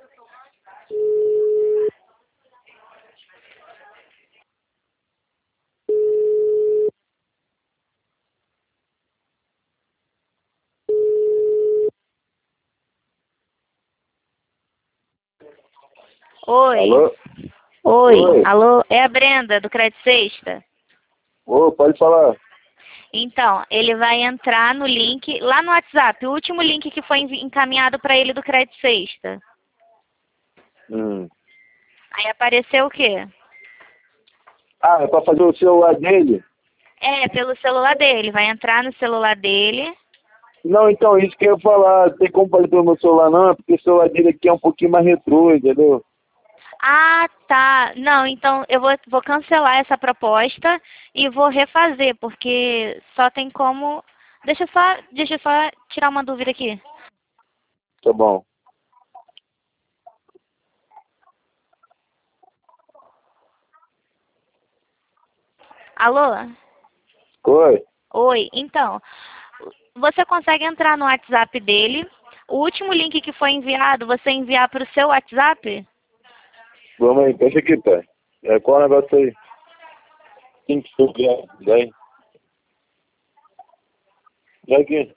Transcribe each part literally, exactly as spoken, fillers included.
Oi. Alô? Oi. Oi. Alô, é a Brenda, do Crédito Sexta? Ô, pode falar. Então, ele vai entrar no link, lá no WhatsApp, o último link que foi envi- encaminhado para ele do Crédito Sexta. Hum. Aí apareceu o quê? Ah, é pra fazer o celular dele? É, pelo celular dele. Vai entrar no celular dele. Não, então, isso que eu ia falar. Tem como fazer pelo meu celular não? É porque o celular dele aqui é um pouquinho mais retrô, entendeu? Ah, tá. Não, então eu vou, vou cancelar essa proposta e vou refazer, porque só tem como... Deixa eu só, deixa eu só tirar uma dúvida aqui. Tá bom. Alô? Oi. Oi, então, você consegue entrar no WhatsApp dele. O último link que foi enviado, você enviar para o seu WhatsApp? Vamos aí, fecha aqui, pai. É, qual o negócio aí? Tem que subir, daí. Vem aqui.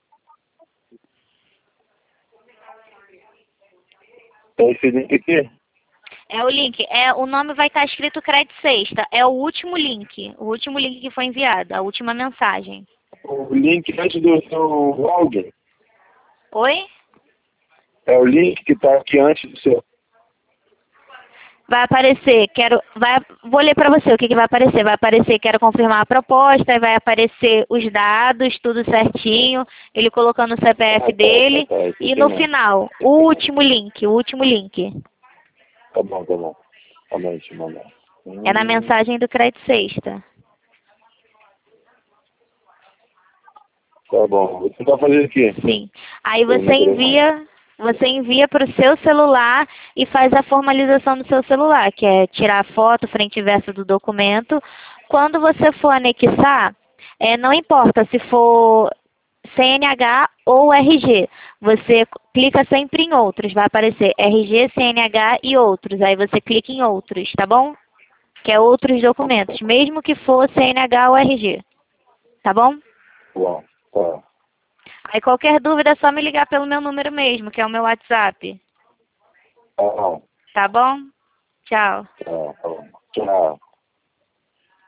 Tem esse link aqui? É o link. É, o nome vai estar escrito Crédito Sexta. É o último link. O último link que foi enviado. A última mensagem. O link antes do seu login. Oi? É o link que tá aqui antes do seu. Vai aparecer, quero, vai, vou ler para você o que, que vai aparecer. Vai aparecer, quero confirmar a proposta, aí vai aparecer os dados, tudo certinho, ele colocando o C P F Ah, tá, dele, tá, tá. Esse e aqui no mesmo. final, Esse o aqui mesmo. último link, o último link. Tá bom, tá bom. Tá bom, te mandar. É na Hum, mensagem do Crédito Sexta. tá bom. Você vai fazer aqui? Sim. Aí Pelo você meu telefone. envia, você envia para o seu celular e faz a formalização do seu celular, que é tirar a foto frente e verso do documento. Quando você for anexar, é, não importa se for C N H ou R G. Você clica sempre em outros, vai aparecer R G, C N H e outros. Aí você clica em outros, tá bom? Que é outros documentos, mesmo que for C N H ou R G. Tá bom? Bom, tá. Aí qualquer dúvida é só me ligar pelo meu número mesmo, que é o meu WhatsApp. Tá bom. Tá bom? Tchau. Tá, tá bom. Tchau.